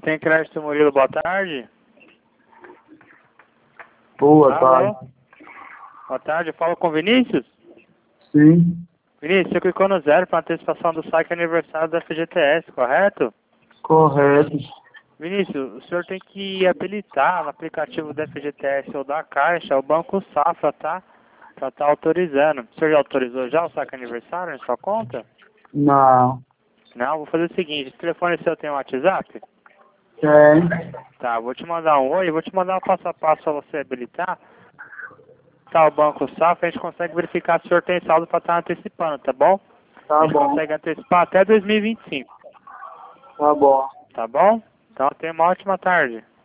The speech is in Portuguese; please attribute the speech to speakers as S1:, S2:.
S1: Tem crédito Murilo, boa tarde.
S2: Boa tarde.
S1: Boa tarde, eu falo com o Vinícius?
S2: Sim,
S1: Vinícius, você clicou no 0 para antecipação do saque aniversário da FGTS, correto?
S2: correto.
S1: Vinícius, o senhor tem que habilitar no aplicativo da FGTS ou da Caixa o Banco Safra, tá? Pra estar autorizando. O senhor já autorizou já o saque aniversário na sua conta?
S2: Não.
S1: Não, vou fazer o seguinte, o telefone seu tem um WhatsApp?
S2: Tem.
S1: Tá, vou te mandar um oi, vou te mandar um passo a passo pra você habilitar. Tá, o Banco Safra, a gente consegue verificar se o senhor tem saldo pra estar antecipando, tá bom? A
S2: Tá
S1: gente
S2: bom.
S1: consegue antecipar até 2025,
S2: Tá bom.
S1: tá bom? Então tenha uma ótima tarde.